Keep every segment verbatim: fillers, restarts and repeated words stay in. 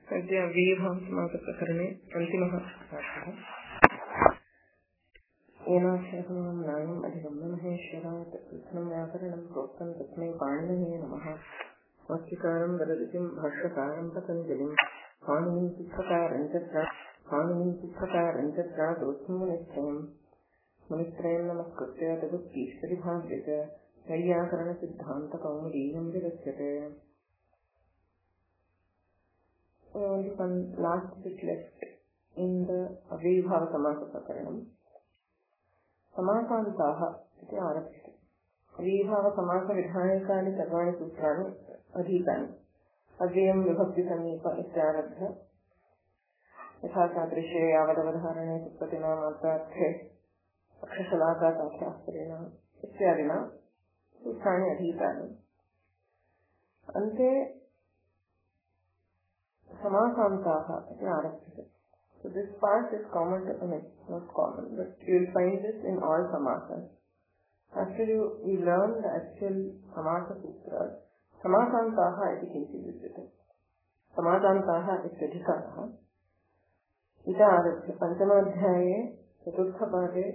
अद्य अव्ययीभावसमासप्रकरणे अन्तिमः पाठः। येनाक्षरसमं न्यायम् अधिगम्य महेश्वरात् कृष्णं व्याकरणं प्रोक्तं तस्मै पाणिनये नमः। वाक्यकारं वरदितिं भाष्यकारं पतञ्जलिं पाणिनीं पुस्तकारं च पाणिनीं पुस्तकारं च प्रागोत्थं मुनित्रयं मुनित्रयं नमस्कृत्य तदुक्तीश्वरिभाव्य च वैयाकरणसिद्धान्तकौमुदीयं विरच्यते। Only one last bit left in the Avyayibhava Samasa Prakaranam. Samasantaha iti arabhyate. Avyayibhava Samasa Vidhanakani Sarvani Sutrani Adhikani. Avyayam Vibhakti Sameepa ityarabhya. Yatha sadrishe yavadavadharane supratina matrarthe akshashalaka sakhyastarena ityadina Sutrani Adhikani. Ante Samasantaha iti arabhyate. So this part is common to, I mean, not common, but you will find this in all samasas. After you, you learn the actual samasa sutras, Samasantaha iti kinchid vidyate. Samasantaha ityadhikaraha. Ita arabhya panchamadhyaye chaturthapade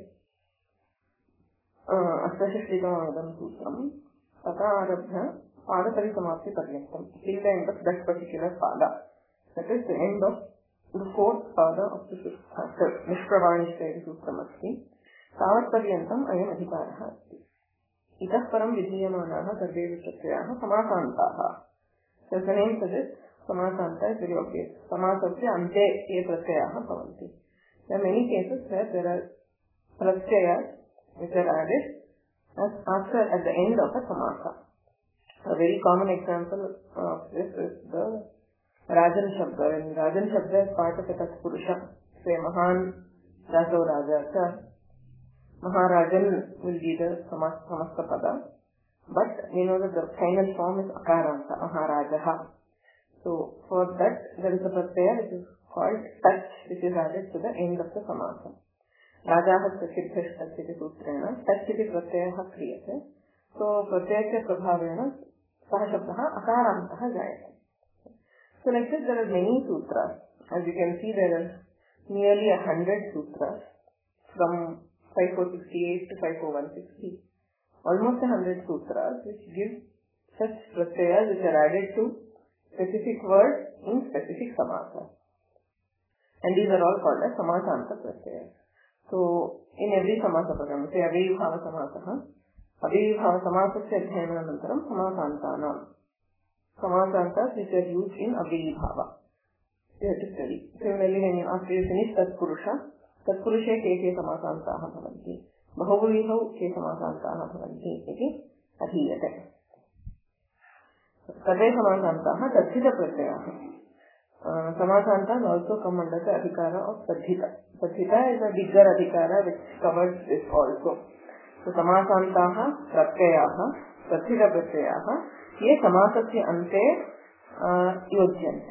astashishtikamagam sutram tata arabhya padaparisamapti paryantam till the end of that particular pada. That is the end of the fourth pada of the fifth chapter. Nishpravanishtaiti sutram asti. Tavat paryantam ayam adhikaraha asti. Itah param vidhiyamanaha sarve vipratyyaha samasantaha. So the name suggests samasanta is very obvious. Samasasya ante ye pratyayaha bhavanti. There are many cases where there are pratyayas which are added as after at the end of a samasa. A very common example of this is the Rajan Shabda. When Rajan Shabda is part of a Tatpurusha, say Mahan Rajo Raja, sir, Maharajan will be the Samasta Pada, but we know that the final form is Akaranta, Maharajaha. So for that there is a pratyaya which is called Tach, which is added to the end of the Samasa. Rajaha Siddhesh Tachiti Sutrena, Tachiti Pratyayaha Kriyate. So pratyaya prabhavena saha shabdaha akarantaha jayate. So like this, there are many sutras. As you can see, there are nearly a hundred sutras from five four six eight to five four one six three. Almost a hundred sutras which give such pratyayas which are added to specific words in specific samasas. And these are all called as samasanta pratyayas. So in every samasa program, say Avyayibhava Samasaha, Avyayibhava Samasasya Adhyananantaram Samasantanam. Samasantas which are used in Avyayibhava. You have to study. Similarly, when you after you finish Tatpurusha, Tatpurushe ke ke Samasantaha bhavanti. Bahuvihau ke Samasantaha bhavanti. Iti adhiyate. Sarve Samasantaha Tadhita Pratyayaha. Uh, Samasantas also come under the adhikara of Tadhita. Tadhita is a bigger adhikara which covers this also. So Samasantaha Pratyayaha Tadhita Pratyayaha ये समासस्य अन्ते योज्यन्ते.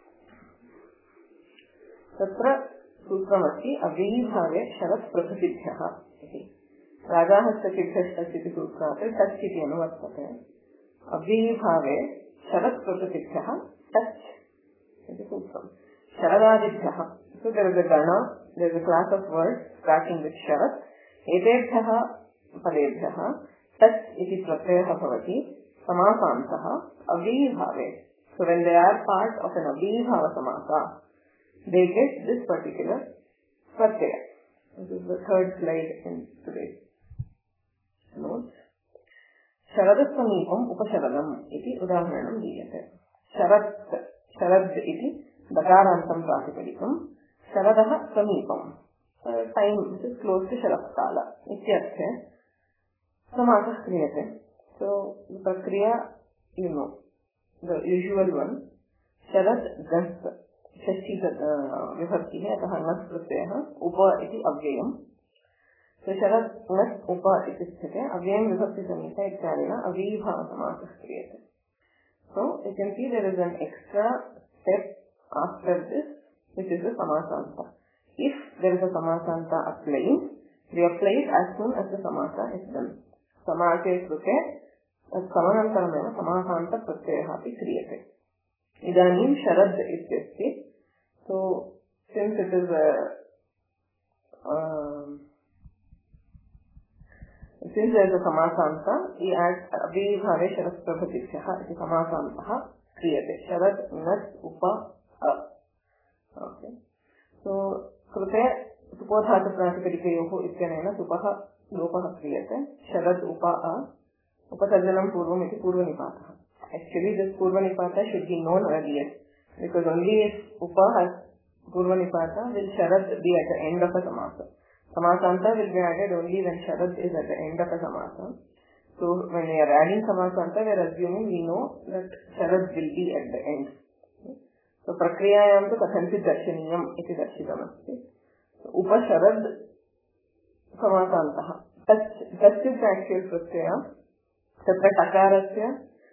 तत्र सूत्रमस्ति अव्ययीभावे शरत् प्रभृतिभ्यः इति. राजाः सिद्धश्चिति सूत्रात् touch इति अनुवर्तते. अव्ययीभावे Sharat प्रभृतिभ्यः touch इति सूत्रम्. शरदादिभ्यः. So there is a gana, there is a class of words starting with sharat. एतेभ्यः पदेभ्यः टच् इति प्रत्ययः भवति. Samasantaha Avyayibhave. So when they are part of an Avyayibhava Samasa, they get this particular pratyaya. This is the third slide in today's notes. Sharadat Samipam Upasharadam iti udaharanam diyate. Sharat, Sharad iti Dakarantam Pratipadikam. Sharadaha Samipam. Uh, time which is close to Sharatkala. Ityarthe Samasah kriyate. So, the prakriya, you know, the usual one, sharat gas, shashti vibhakti hai, ataha nas pratyaya, upa iti avyayam. So, sharat nas upa iti sthite, avyayam vibhakti samita ityadina avyayibhava samasah kriyate. So, you can see there is an extra step after this, which is the samasanta. If there is a samasanta applying, we apply it as soon as the samasa is done. Samase krute Samanantaramena Samasanta Pratyaya api kriyate. Idanim Sharad ityasti. So, since it is a um, since there is a samasanta, we add avibhave Sharad prabhatisyaha iti samasantaha kriyate. Sharad nat upa a. Okay. So, krute supodhata pratipadikayoho ityanena supaha lopaha kriyate. Sharad upa a. Upatarjanam purvam iti purvanipataha. Actually, this purvanipata should be known earlier, because only if upa has purvanipata will sharad be at the end of a samasa. Samasanta will be added only when sharad is at the end of a samasa. So, when we are adding samasanta, we are assuming we know that sharad will be at the end. So, prakriyayam tu kathanchit darshaniyam iti darshitamasti. So, upa sharad samasantaha. Tach is the actual prakraya. Tatra takarasya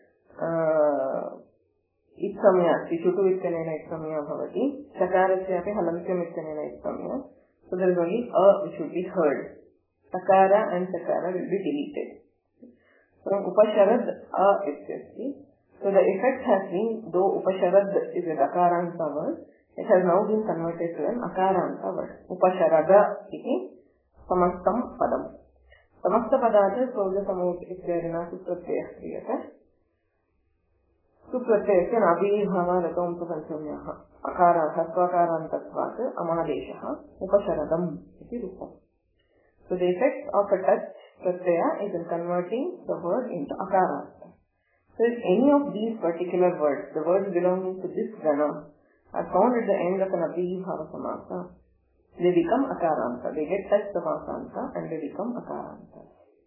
itsamya अस्ति. Shutu ityanena itsamya bhavati. Takarasya api halantyam ityanena itsamya. So there is only a which should be heard. Takara and takara will be deleted. So upasharad a ityasti. So the effect has been, though upasharad is a dakaranta word, it has now been converted to an akaranta word. Upasharada iti samastam padam. Samasta padate soja samut ityarina supratyayah kriyate. Supratyayasya nabhibhava ratomtu panchamyaha. Akara hasvakarantatvat amadeshaha upasharadam iti rupam. So the effect of a touch pratyaya is in converting the word into akaranta. So if any of these particular words, the words belonging to this gana, are found at the end of an abhibhava samasa, they become akaranta. They get touch samasanta and they become akaranta.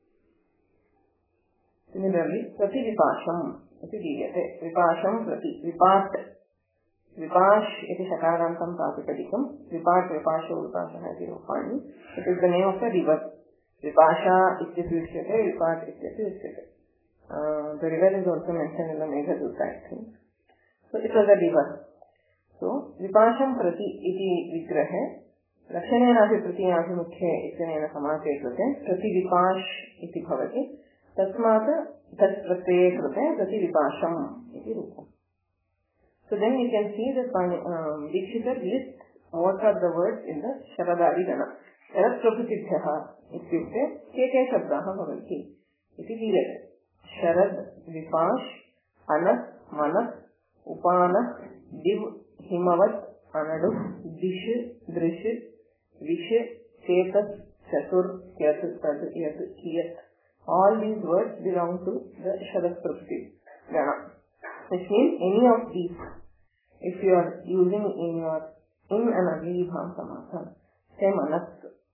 Similarly, prati vipasham iti diyate. Vipasham prati. Vipat. Vipash iti shakarantam pratipadikam. Vipat vipasha vipashaha iti rupani. It is the name of the river. Vipasha ityasi usyate. Vipat ityasi usyate. Uh, the river is also mentioned in the Meghaduta, I think. So it was a river. So, vipasham prati iti vigrahe. Lakshanenapi pratiyābhimukhe ityanena samase krute prati vipash iti bhavati. Tasmat tat pratyaya krute prati vipasham iti rupam. So then you can see that um, Dikshita lists what are the words in the Sharadadi Gana. Sharad prabhutibhyaha ityukte keke shabdaha bhavanti iti diyate. Sharad, vipash, anas, manas, upanas, div, himavat, anadu, dish, drish, Vish, Chetas, Chatur, Kyat, Tad, Yat, Kiyat. All these words belong to the Sharad Prabhuti Gana. Which means any of these, if you are using in your in an avibham samasa, say manas,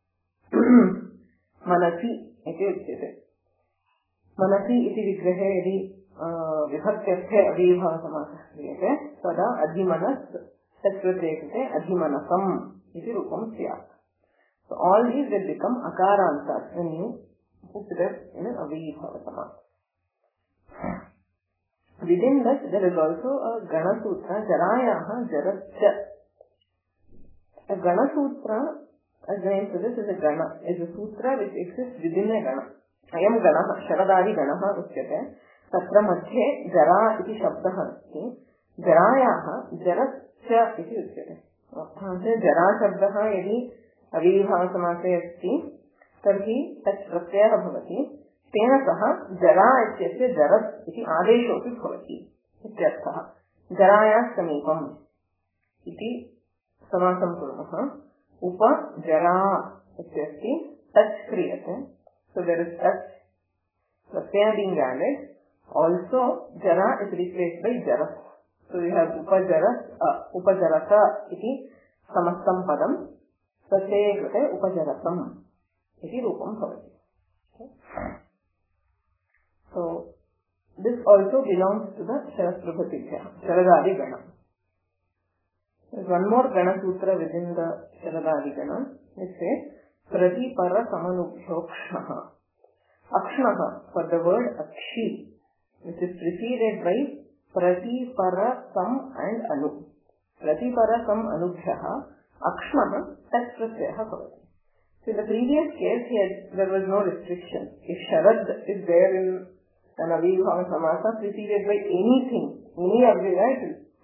manasi iti uchyate. Manasi iti vigrahe yadi vibhaktyaste avibham samasa kriyate, tada adhimanas tatpratyekate adhimanasam iti rupam syat. So all these will become akarantas when you put them in an avibhava samasa. Within that, there is also a Gana Sutra, Jarayaha Jarasya. A Gana Sutra, as the name suggests, is a Gana, is a Sutra which exists within a Gana. Ayam Ganaha, Sharadadi Ganaha Uchyate, Tatra Madhye Jara iti Shabdaha asti, Jarayaha Jarasya iti Uchyate. Jara Shabdaha yadi avibhava samase asti, tarhi tach pratyaya bhavati. तेन सह जरा इत्यस्य जरस् इति आदेशोऽपि भवति इत्यर्थः. जरायाः समीपम् इति समासं कुर्मः. उप जरा इत्यस्ति टच क्रियते. So there is touch pratyaya being added. Also jara is replaced by jaras. So we have upajaras, uh, upajarasa iti samastam padam. Pratyaya krite upajarasam iti rupam bhavati. So, this also belongs to the Sharad Prabhatibhya, Sharadadi Gana. There is one more Gana Sutra within the Sharadadi Gana. It says, Prati Para Samanubhyo Akshnaha. Akshnaha, for the word Akshi, which is preceded by Prati Para Sam and Anu. Prati Para Sam Anubhyaha, Akshnaha, Tat Pratyaha Bhavati. So in the previous case, here, there was no restriction. If Sharad is there in an avibhava samasa preceded by anything, any of the right,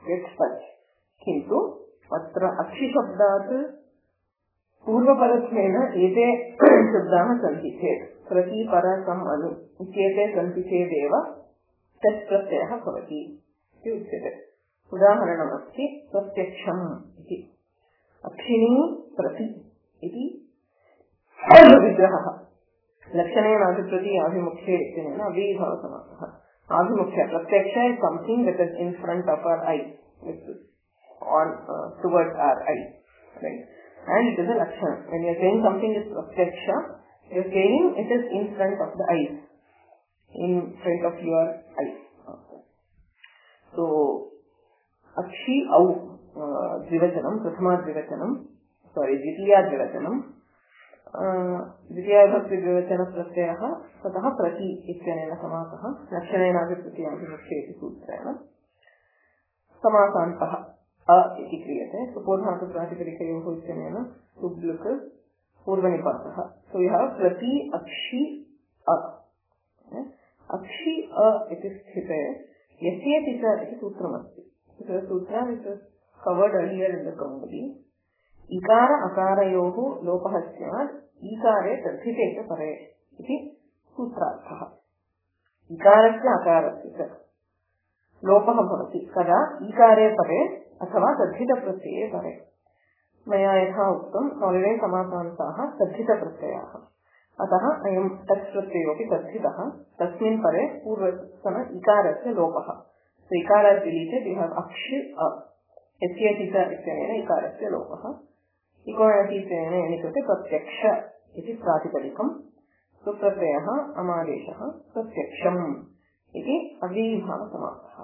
gets touch. Kintu atra akshi shabdat पूर्वपरत्वेन एते शब्दाः सन्ति चेत् प्रति पर सम् अनु इत्येते सन्ति चेदेव तत् प्रत्ययः भवति इति उच्यते. उदाहरणमस्ति प्रत्यक्षम् इति. अक्षिणी प्रति इति विग्रहः. लक्षणेनाधिप्रति आभिमुख्ये इत्यनेन अव्ययीभावसमासः. आभिमुख्य प्रत्यक्ष is something that is in front of our eye, which is on uh, towards our eye, right? And it is a lakshana. When you are saying something is pratyaksha, you are saying it is in front of the eyes, in front of your eyes. So, akshi au dvivachanam, prathama dvivachanam, sorry, dvitiya dvivachanam, dvitiya vibhakti dvivachana pratyayah, tatah prati ityanena samasah, lakshanena pratyabhimukhye iti sutrena, samasantah. अ इति क्रियते. सुपोधातु प्रातिपदिकयोः इत्यनेन सुब्लुक् पूर्वनिपातः. सो यः प्रति अक्षि अ. अक्षि अ इति स्थिते यस्येति च इति सूत्रमस्ति. सूत्रम् is covered earlier in the Kaumudi. इकार अकारयोः लोपः स्यात् ईकारे तद्धिते च परे इति सूत्रार्थः. इकारस्य अकारस्य च लोपः भवति कदा ईकारे परे अथवा तद्धितप्रत्यये परे. मया यथा उक्तम् सर्वे समासान्ताः तद्धितप्रत्ययाः. अतः अयं तत् प्रत्ययोऽपि तद्धितः. तस्मिन् परे पूर्वतन इकारस्य लोपः. So ikara is deleted, you have akshi a. यस्येति च इत्यनेन इकारस्य लोपः. इकोणति इत्यनेन एनिकृते प्रत्यक्ष इति प्रातिपदिकम्. सुप्रत्ययः अमादेशः प्रत्यक्षम् इति अव्ययीभावसमासः.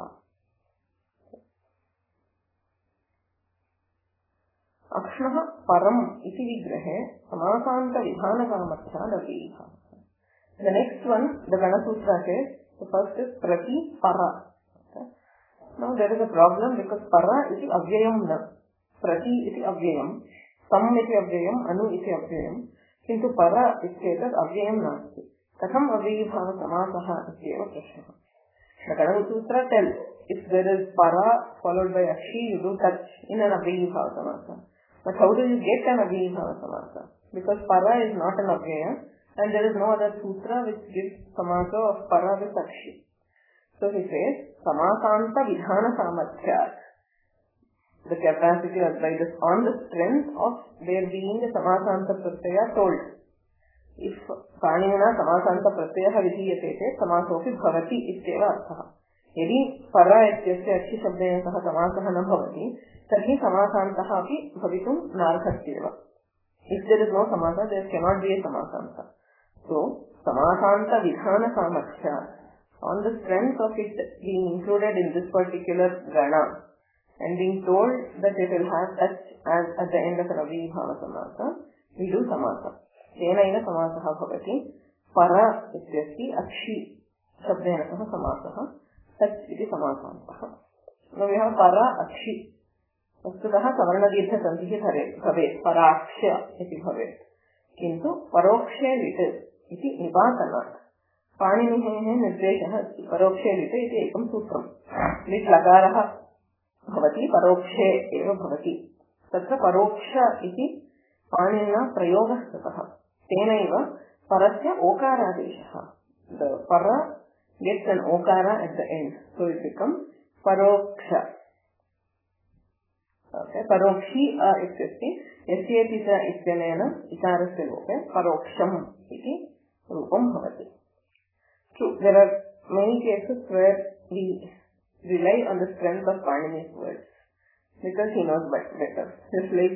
अक्षणः परम् इति विग्रहे समासान्तविधानसामर्थ्याद् अव्ययीभावः. The next one, the Ganasutra says, the first is prati para. Okay. Now there is a problem because para iti avyayam na. Prati iti avyayam. Sam iti avyayam, anu iti avyayam. Kintu para ityetat avyayam nasti. Katham avyayibhava-samasaha ityeva prashnaha. The Ganasutra tells, if there is para followed by akshi, you do touch in an avyayibhava-samasa. But how do you get an avyayibhava-samasa? Because para is not an avyaya. And there is no other sutra which gives samasa of para with akshi. So he says, samasanta vidhana samarthyat. The capacity of by this on the strength of there being a samasanta pratyaya told. If panina samasanta pratyaya vidhiyate te samasopi bhavati ityeva arthaha. Yadi para ityasya akshi shabdena saha samasah na bhavati, tarhi samasantaha api bhavitum narthatyeva. If there is no samasa, there cannot be a samasanta. So, samasanta vidhana samarthya, on the strength of it being included in this particular gana and being told that it will have touch as at the end of an avyayibhava samasa, we do samasa. Tenaina samasaha bhavati, para ityasti akshi shabdena saha samasaha, touch iti samasantaha. Now we have para akshi. वस्तुतः सवर्णदीर्घ सन्धिः भवेत्, पराक्ष्य इति भवेत्. किन्तु परोक्षे लिट् इति निपातनात् पाणिनेः निर्देशः अस्ति. परोक्षे लिट् इति एकं सूत्रम्. लिट् लकारः भवति, परोक्षे एव भवति. तत्र परोक्ष इति पाणिनिना प्रयोगः कृतः. तेनैव परस्य ओकारादेशः. The para gets an okara at the end, so it becomes paroksha. Okay, parokshi a ityasti yasyeti cha ityanena ikarasya lope paroksham iti rupam bhavati. True, there are many cases where we rely on the strength of Panini's words because he knows better. Just like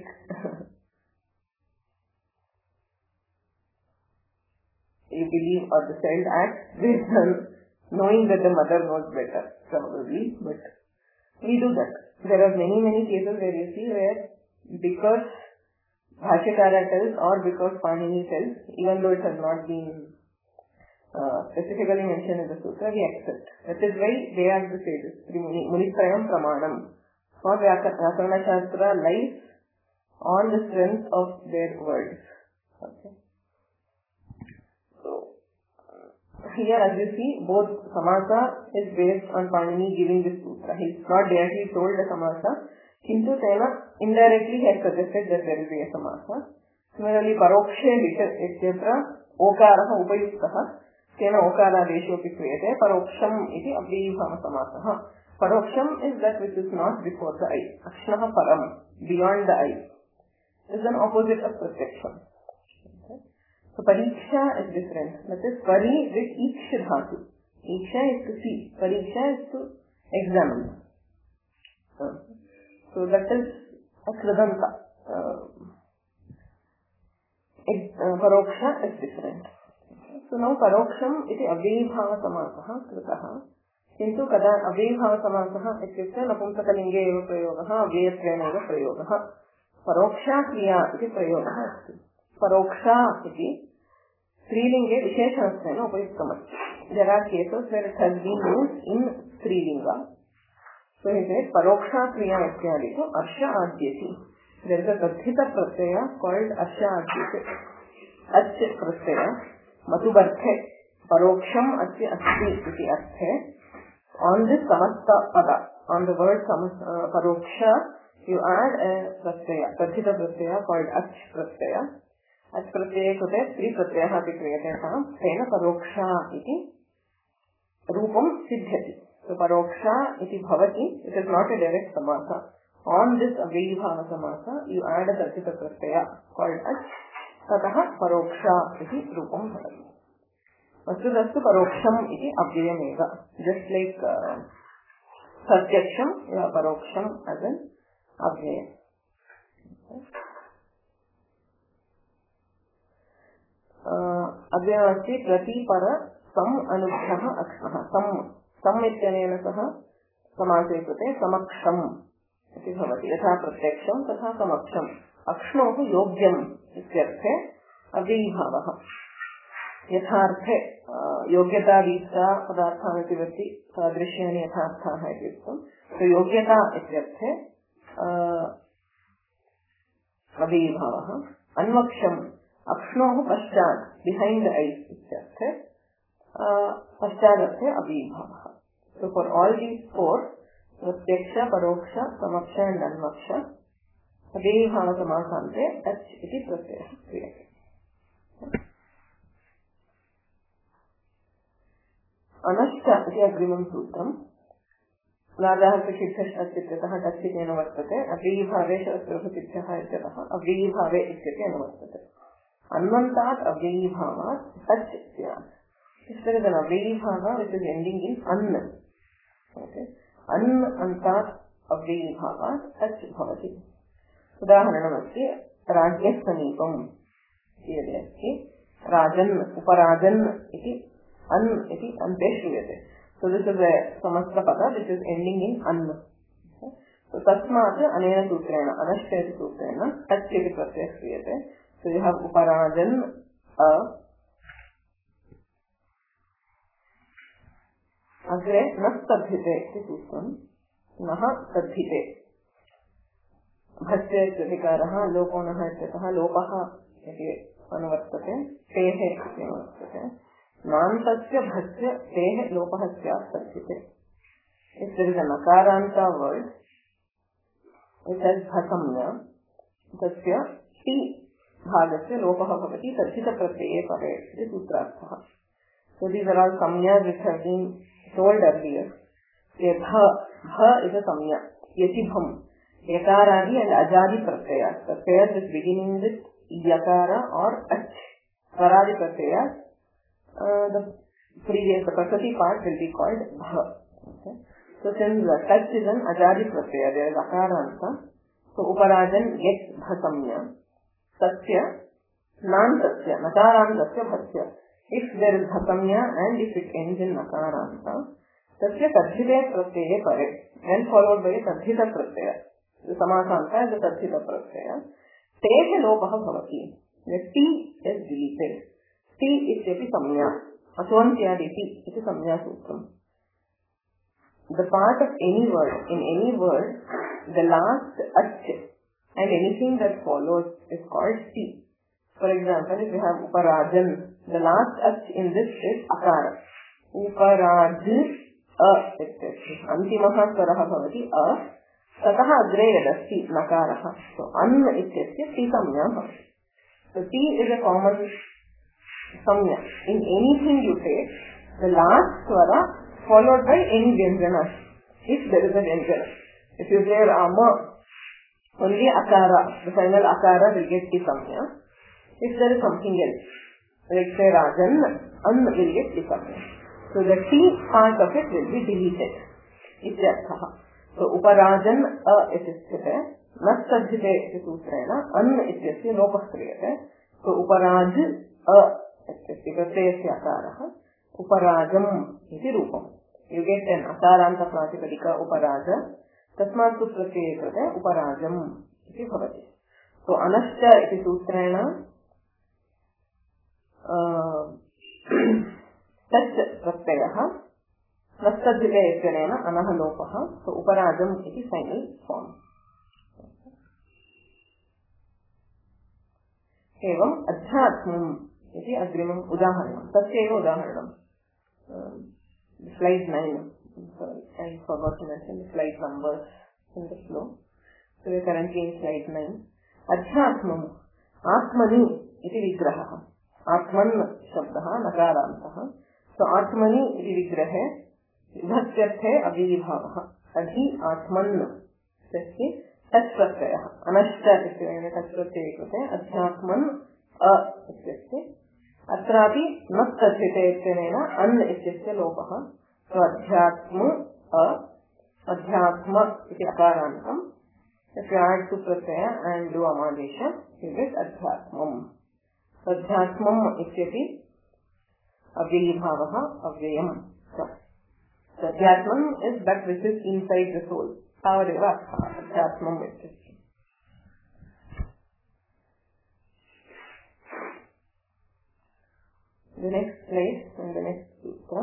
you believe or the child acts based on knowing that the mother knows better, probably, but we do that. There are many, many cases where you see where because Bhashyakara tells or because Panini tells, even though it has not been uh, specifically mentioned in the sutra, we accept. That is why they are the sages. Munitrayam Pramanam. For Vyakarana Shastra lies on the strength of their words. Okay. So, here as you see, both samasa is based on Panini giving this sutra. He is not directly told the samasa, kintu tena indirectly he has suggested that there will be a samasa. Similarly, parokshe etc. okaraha upayuktaha tena okaradeshopi kriyate paroksham iti avyayibhava samasah. Paroksham is that which is not before the eye. Akshnaha param, beyond the eye, is an opposite of protection. Okay. So pariksha is different. That is pari with iksha dhatu. Iksha is to see. Pariksha is to examine. So that is a kridanta. Uh, paroksha is different. So now paroksham iti avyayibhava samasah kritaha. किन्तु कदा अव्ययीभावसमासः इत्युक्ते नपुंसकलिङ्गे एव प्रयोगः अव्ययत्वेन एव प्रयोगः परोक्षा क्रिया इति प्रयोगः अस्ति परोक्षा इति स्त्रीलिङ्गे विशेषणत्वेन उपयुक्तमस्ति there are cases where it has been used in स्त्रीलिङ्ग सो इट इज परोक्षा क्रिया इत्यादि तु अर्ष आद्यति देयर इज अ कथित प्रत्यय कॉल्ड अर्ष आद्यते अच् प्रत्यय मतुबर्थे परोक्षम अस्य अस्ति इति अर्थे on this samasta pada, on the word samasta, uh, paroksha, you add a pratyaya, prathita pratyaya called ach pratyaya. Ach pratyaya kute tri pratyaya api kriyate tam, tena paroksha iti rupam siddhati. So paroksha iti bhavati, it is not a direct samasa. On this avyayibhava samasa, you add a prathita pratyaya called ach, tataha paroksha iti rupam bhavati. वस्तुतस्तु परोक्षम इति अव्ययमेव just like प्रत्यक्षम या परोक्षम as an अव्यय अव्ययमस्ति प्रतिपर सम अनुक्षः अक्षः सम सम इत्यनेन सह समासे कृते समक्षम इति भवति यथा प्रत्यक्षम तथा समक्षम अक्ष्णोः योग्यम इत्यर्थे अव्ययीभावः यथार्थे योग्यता रीत्या पदार्थान् इति तादृश्यानि यथार्थाः इति उक्तम् तो योग्यता इत्यर्थे अव्ययीभावः अन्वक्षम् अक्ष्णोः पश्चात् बिहैंड द आईज इत्यर्थे पश्चादर्थे अव्ययीभावः so for all these four प्रत्यक्ष परोक्ष समक्ष एंड अन्वक्ष अव्ययीभाव समासान्ते अच् इति प्रत्ययः क्रियते अनश्च इति अग्रिमं सूत्रम् लाभः प्रसिद्धश्चित्यतः टच्चितेन वर्तते अव्ययीभावे शस्त्रभसिद्धः इत्यतः अव्ययीभावे इत्यतेन वर्तते अन्वन्तात् अव्ययीभावात् टच् स्यात् इस तरह का अव्ययीभाव which is ending in अन् ओके अन् अन्तात् अव्ययीभावात् टच् भवति उदाहरणमस्ति राज्ञः समीपम् इति अस्ति राजन् उपराजन् इति अन् इति अन्ते श्रूयते सो दिस इज अ समस्त पद विच इज एंडिंग इन अन् सो तस्मात् अनेन सूत्रेण अनश्च इति सूत्रेण टच् इति प्रत्ययः क्रियते सो यु हैव उपराजन् अ अग्रे न स्तभ्यते इति सूत्रम् नः स्तभ्यते भस्य इत्यधिकारः लोपो नः इत्यतः लोपः इति अनुवर्तते तेः इति अनुवर्तते नान्तस्य भस्य तेः लोपः स्यात् तस्यते if there is a nakaranta word which has bhasamya tasya ti bhagasya lopah bhavati tarhita pratyaya pare इति सूत्रार्थः so these are all samyas which have been told earlier bha bha is a samya yatibham yakaradi and ajadi pratyaya pratyaya is beginning with yakara or ach svaradi pratyaya Uh, the previous the prakriti part will be called bha. Okay. So since the touch is an ajadi pratyaya, there is akaranta. So uparajan gets bhasamya. Satya, nan satya, nakaranta bhasya. If there is bhasamya and if it ends in nakaranta, satya tadhite pratyaya pare. Then followed by a tadhita pratyaya. The samasanta is a tadhita pratyaya. Tehe lopah bhavati. The T is deleted. टी इत्यपि संज्ञा अचोन्त्यादिति इति संज्ञा सूत्रम् the part of any word in any word the last ach and anything that follows is called ti For example, if you have Uparajan, the last ach in this is akara. Uparaj a ityasti. Antimaha swaraha bhavati a. Tatah agre yadasti nakaraha. So an ityasti ti samya bhavati. So ti is a common samya. In anything you say, the last swara followed by any vyanjana. If there is a vyanjana. If you say Rama, only akara, the final akara will get ti samya. If there is something else, like say Rajan, an will get ti samya. So the T part of it will be deleted. Ityarthaha. So Uparajan a ityasthite, nastadhite iti sutrena, an ityasya lopah kriyate. So Uparaj a ityasya pratyayasya akaraha, Uparajam iti rupam. You get an akaranta pratipadika Uparaja, tasmat tu pratyaya krite Uparajam iti bhavati. So anashta iti sutrena, तच्च प्रत्ययः नस्तद्धिते इत्यनेन अनः लोपः. सो उपराजम् इति फैनल form. एवम् अध्यात्मम् इति अग्रिमम् उदाहरणं. तस्यैव उदाहरणं. Slide nine. Sorry, I forgot to mention the slide numbers in the flow. So we are currently in slide nine. अध्यात्मम् आत्मनि इति विग्रहः. आत्मन् शब्दः नकारान्तः. So आत्मनि इति विग्रहे विभक्त्यर्थे अव्ययीभावः. तर्हि आत्मन् तस्य तत् प्रत्ययः अनश्च इत्यनेन तत् प्रत्यये कृते अध्यात्मन् अ इत्यस्य. अत्रापि न तद्धिते इत्यनेन अन् इत्यस्य लोपः. So अध्यात्म अ अध्यात्म इति अकारान्तम्. If you add to pratyaya and do amadesha, you get अध्यात्मम्. अध्यात्मम् इत्यपि अव्ययीभावः अव्ययम्. अध्यात्मम् is that which is inside the soul. तावदेव अध्यात्मम् इत्यस्य. The next place and the next sutra.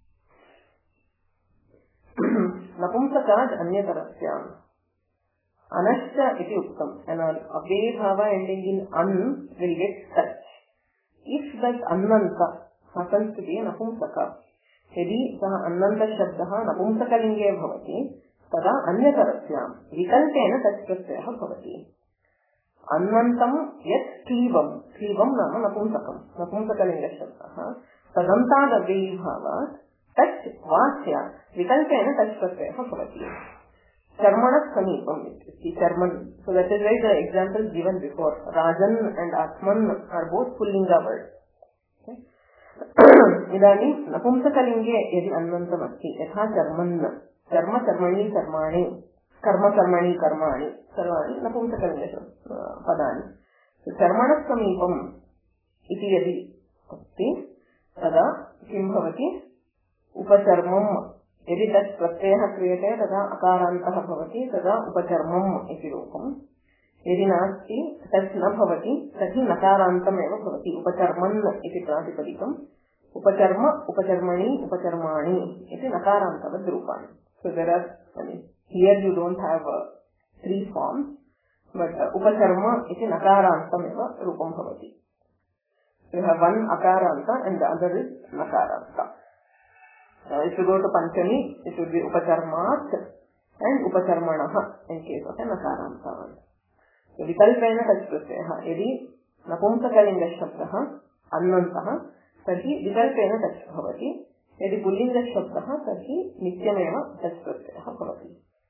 नपुंसकात् अन्यतरस्याम्. Anashta iti uktam. And an avyayibhava ending in an will get touch. If that annanta happens to be a napumsaka, यदि सः अन्नन्त शब्दः नपुंसकलिङ्गे भवति तदा अन्यतरस्यां विकल्पेन तत् प्रत्ययः भवति. अन्नन्तं यत् क्लीबं, क्लीबं नाम नपुंसकं, नपुंसकलिङ्गशब्दः तदन्ताद् अव्ययीभावात् तत् वास्य विकल्पेन तत् प्रत्ययः भवति. कर्मणः समीपम् इति कर्मन्. So that is why the examples given before, Rajan and Atman are both pullinga words. Okay? इदानीं नपुंसकलिङ्गे यदि अन्नन्तम् अस्ति यथा कर्मन्, कर्म कर्मणि कर्माणि, कर्म कर्मणि कर्माणि सर्वाणि नपुंसकलिङ्ग पदानि. कर्मणः समीपम् इति यदि अस्ति तदा किं भवति? उपचर्मम्. यदि तत् प्रत्ययः क्रियते तदा अकारान्तः भवति, तदा उपचर्मम् इति रूपम्. यदि नास्ति तत् न भवति तर्हि नकारान्तमेव भवति. उपचर्मन् इति प्रातिपदिकम्. उपचर्म उपचर्मणि उपचर्माणि इति नकारान्तवद् रूपाणि. So there are, I mean, here you don't have uh, three forms, but uh, उपचर्म इति नकारान्तमेव रूपं भवति. So you have one akaranta and the other is nakaranta. Uh, if you go to Panchami, it would be upacharmat and upacharmanaha in case of a nakaranta. So vikalpena tach pratyayah. Yadi napumsakalinga shabdaha annantaha tarhi vikalpena tach bhavati. Yadi pullinga shabdaha tarhi nityameva tach pratyayah bhavati.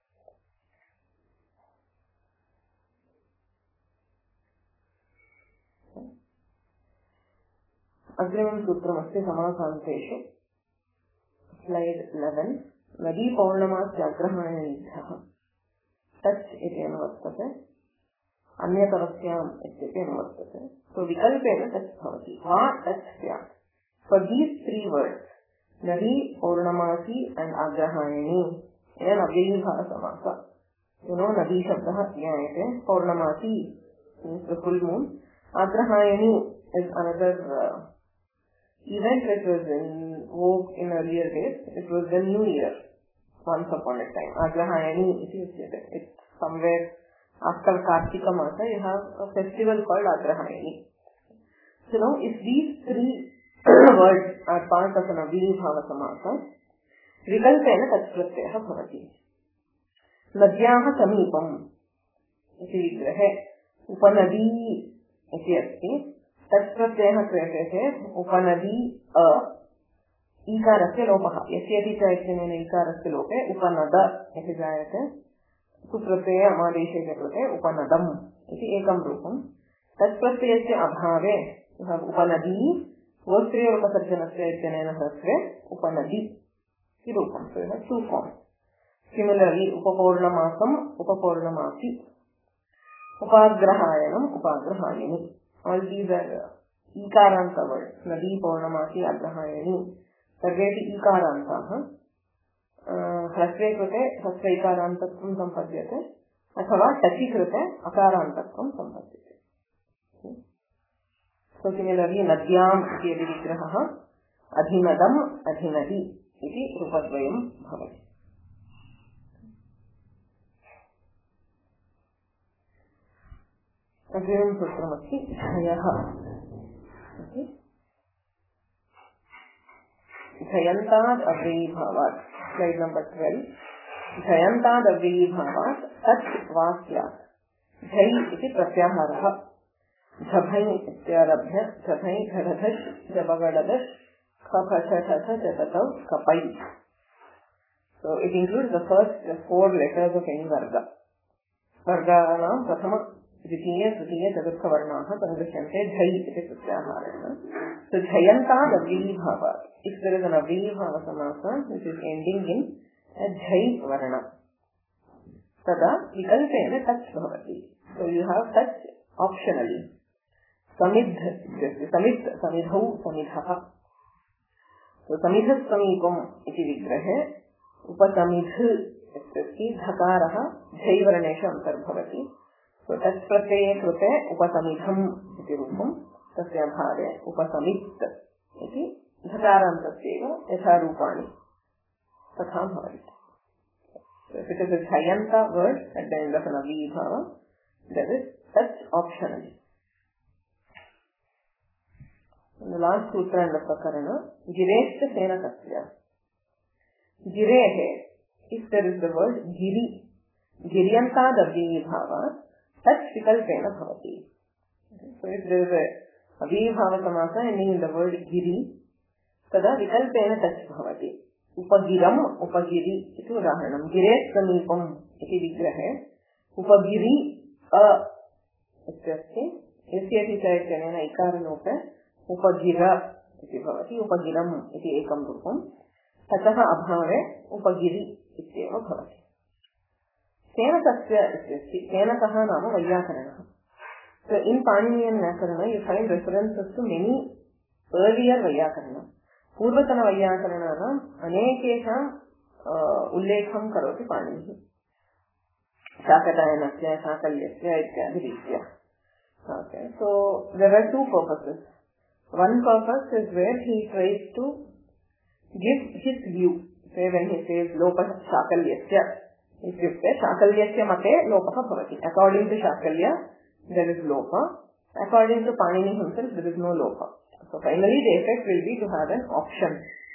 अग्रिमं सूत्रमस्ति समासान्तेषु. Slide eleven. नदी पौर्णमास्याग्रहणनिधः. तच् इति अनुवर्तते. अन्यतरस्याम् इत्यपि अनुवर्तते. So विकल्पेन तच् भवति. वा तच् स्यात्. For these three words, नदी पौर्णमासी and आग्रहायिणी, एन अव्ययीभाव समास. You know, नदी शब्दः ज्ञायते. पौर्णमासी means the full moon. आग्रहायिणी is another uh, event which was in vogue in earlier days. It was the New Year once upon a time. Agrahayani iti uchyate. It's somewhere after Kartika Masa you have a festival called Agrahayani. So now if these three words are part of an avyibhava samasa, vikalpena tat pratyayah bhavati. Nadyah samipam iti vigrahe upanadi iti asti. tat pratyayah kriyate चेत् upanadi a ईकारस्य लोपः यस्यति च इत्यनेन ईकारस्य लोपे उपनद इति जायते. सुप्रत्यये अमादेशे कृते उपनदम् इति एकं रूपम्. तत्प्रत्ययस्य अभावे उपनदी गोत्रीयोपसर्जनस्य इत्यनेन सहस्रे उपनदी इति रूपम्. So you have two forms. Similarly, उपपौर्णमासम् उपपौर्णमासी, उपाग्रहायणम् उपाग्रहायिनी. All these are ईकारान्त words. नदी पौर्णमासी अग्रहायणी सर्वेपि ईकारान्ताः. ह्रस्वे कृते ह्रस्व इकारान्तत्वं सम्पद्यते अथवा टचि कृते अकारान्तत्वं सम्पद्यते. So similarly, नद्याम् इति यदि विग्रहः अधिनदम् अधिनदी इति रूपद्वयं भवति. अग्रिमं सूत्रमस्ति झयः. झयन्ताद् अव्ययीभावात्. Slide number twelve. झयन्ताद् अव्ययीभावात् तत् वा स्यात्. झै इति प्रत्याहारः. झभै इत्यारभ्य झभै घढधश् जबगडदश् खफठठठ जततौ कपै. So it includes the first four letters of any varga. वर्गाणां प्रथम द्वितीय तृतीय चतुर्थ वर्णाः संगृह्यन्ते झै इति प्रत्याहारेण. So झयन्ताद् अव्ययीभावात्. If there is an avyibhava samasa which is ending in a झै varna, tada vikalpena tach bhavati. So you have tach optionally. Samidh, samidh, samidhau, samidhah. So samidhas samipam iti vigrahe upasamidh इत्यस्ति धकारः झै वर्णेषु अन्तर्भवति. So तत् प्रत्यये कृते उपसमिधम् इति रूपम्. तस्य भावे उपसमित् इति धकारान्तस्यैव यथा रूपाणि तथा भवति. So if it is a झयन्ता word at the end of an avyibhava, that is touch optionally. In the last sutra in the prakarana, gireshcha senakasya. Girehe, if there is the word giri, giryantad avyibhava, touch vikalpena bhavati. So if there is a avyibhava samasa ending in the word giri, tada vikalpena touch bhavati. Upagiram upagiri iti udaharanam. Giresh samipam iti vigrahe upagiri a ityasti yasyati cha ityanena ikaralope upagira iti bhavati. Upagiram iti ekam rupam. ततः अभावे उपगिरि इत्येव भवति. सेनकस्य इत्यस्ति. सेनकः नाम वैयाकरणः. So in Paninian Vyakarana you find references to many earlier Vyakarana. पूर्वतन वैयाकरणानाम् अनेकेषाम् उल्लेखं करोति पाणिनिः. शाकटायनस्य शाकल्यस्य इत्यादि रीत्या. Okay, so there are two purposes. One purpose is where he tries to give his view. Say when he says lopah shakalyasya, ityukte shakalyasya mate lopah bhavati. According to Shakalya there is lopa. According to Panini himself there is no lopa. So finally the effect will be to have an option.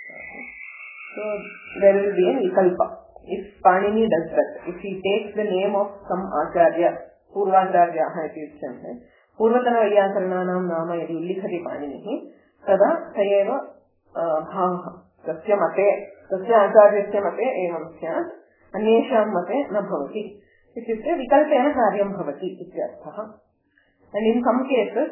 So there will be an vikalpa. If Panini does that, if he takes the name of some acharya, purvacharya iti uchyante, purvatana vayyakarणानां नाम यदि उल्लिखति पाणिनिः, तदा स एव भावः. तस्य मते तस्य आचार्यस्य मते एवं स्यात्, अन्येषां मते न भवति इत्युक्ते विकल्पेन कार्यं भवति इत्यर्थः. And in some cases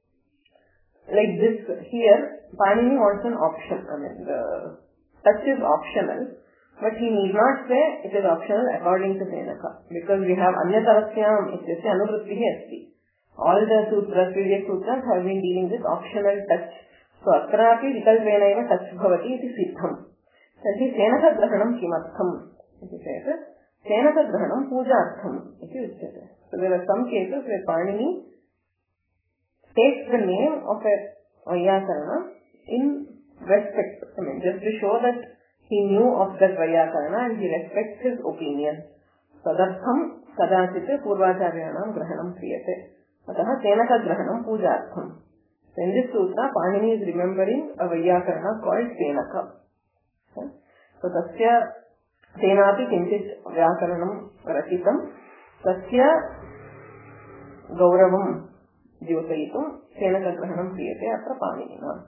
like this here Panini wants an option. I mean the touch is optional, but he need not say it is optional according to Senaka, because we have anyatarasyam ityasya anuvrittihi asti. All the sutras, previous sutras have been dealing with optional touch. So atrapi vikalpena eva touch bhavati iti siddham. Tarhi senaka grahanam kimartham iti cheta senaka grahanam pujartham iti uchyate. So there are some cases where Panini takes the name of a Vayyakarana in respect, I mean just to show that he knew of that Vayyakarana and he respects his opinion. Sadartham sadachite purvacharyanam grahanam kriyate. Ataha senaka grahanam pujartham. So in this sutra, Panini is remembering a Vaiyakarana called Senaka. So tasya senapi kinchit vyakaranam rachitam tasya gauravam jyotayitum senaka grahanam kriyate atra Paninina.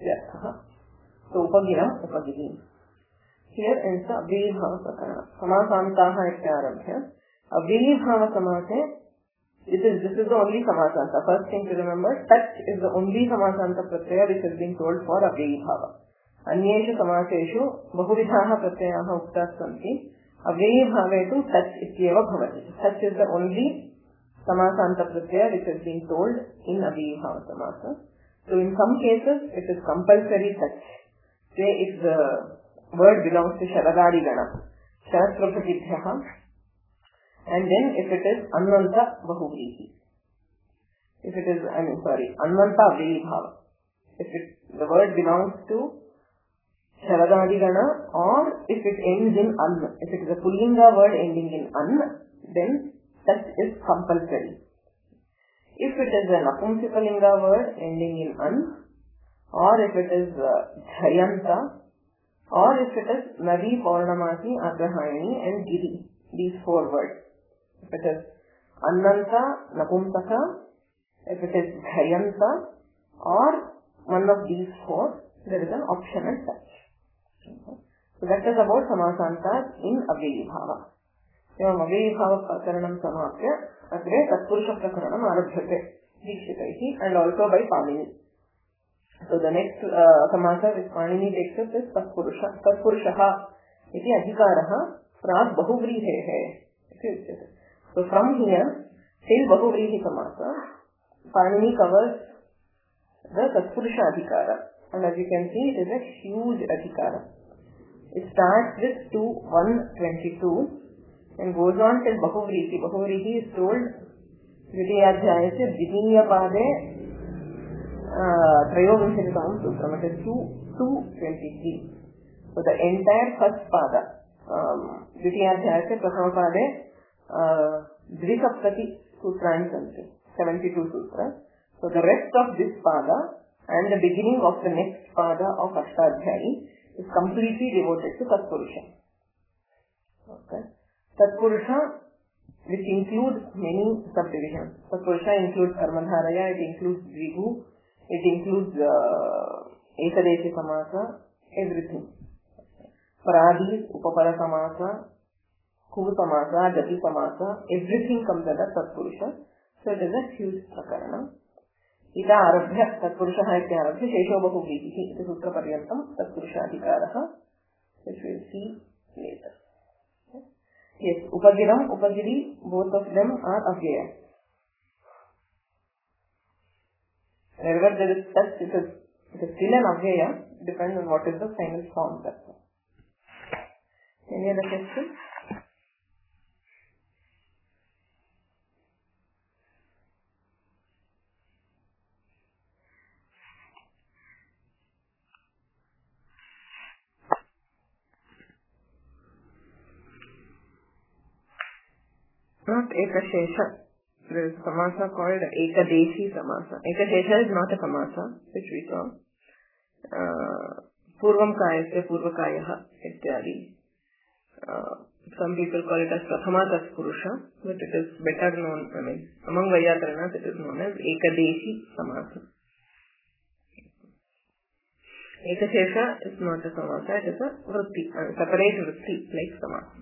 So upagiram upagiri. Here ends the Avyayibhava Prakarana. Samasantaha ityarabhya. Avyayibhava samase, this is, this is the only samasanta. First thing to remember, touch is the only samasanta pratyaya which has been told for Avyayibhava. Anyeshu samaseshu bahuvidhaha pratyayaha uktas santi. Avyayibhave tu touch ityeva bhavati. Touch is the only samasanta pratyaya which has been told in Avyayibhava samasa. So in some cases, it is compulsory touch. Say if the word belongs to Sharadadi Gana, Sharad Prabhajibhyaha, and then if it is Anvanta Bahuvrihi. If it is, I mean, sorry, Anvanta Avyayibhava. If it, the word belongs to Sharadadi Gana, or if it ends in An, if it is a Pullinga word ending in An, then that is compulsory. If it is a Napumsakalinga word ending in An, or if it is uh, Jayanta, or if it is Nadi, Paurnamati, Agrahayani and Giri, these four words. If it is Annanta, Napumsaka, if it is Jayanta, or one of these four, there is an optional touch. Okay. So that is about Samasantas in Avyayibhava. Evam Avyayibhava Prakaranam Samapya, Agre Tatpurusha Prakaranam Arabhyate, Dikshitaihi, and also by Panini. So the next uh, samasa which Panini takes up is Tatpurusha. Tatpurushaha iti adhikaraha prad bahuvrihehe. So from here till bahuvrihi samasa, Panini covers the Tatpurusha adhikara. And as you can see, it is a huge adhikara. It starts with two one twenty-two and goes on till bahuvrihi. Bahuvrihi is told Dvitiyadhyayasya Dvitiya Pade Trayovinshaditamam Sutram, it is two twenty-three. So the entire first pada, um, Dvitiyadhyayasya Prasama Pade, uh, Dvisaptati Sutrani Santi, seventy-two sutras. So the rest of this pada and the beginning of the next pada of Ashtadhyayi is completely devoted to Tatpurusha. Okay. Tatpurusha, which includes many subdivisions. Tatpurusha includes Karmadharaya, it includes Dvigu, it includes uh, Ekadeshi Samasa, everything. Paradis, Upapara Samasa, Kuva Samasa, Jati Samasa, everything comes under Tatpurusha. So it is a huge prakarana. Ita arabhya Tatpurusha iti arabhya Shesho Bahuvrihi iti sutra paryantam Tatpurusha adhikaraha, which we will see later. Okay. Yes, Upagiram, Upagiri, both of them are Avyaya. Wherever there is touch, it is, it is still an Avyaya, depends on what is the final form. That's all. Any other questions? Not Ekashesha. There is a samasa called Ekadeshi samasa. Ekashesha is not a samasa, which we saw. Uh, Purvam Kayasya Purvakayaha ityadi. Uh, some people call it as Prathama Tatpurusha, but it is better known, I mean, among Vaiyakaranas it is known as Ekadeshi samasa. Ekashesha is not a samasa, it is a vritti, a separate vritti like samasa.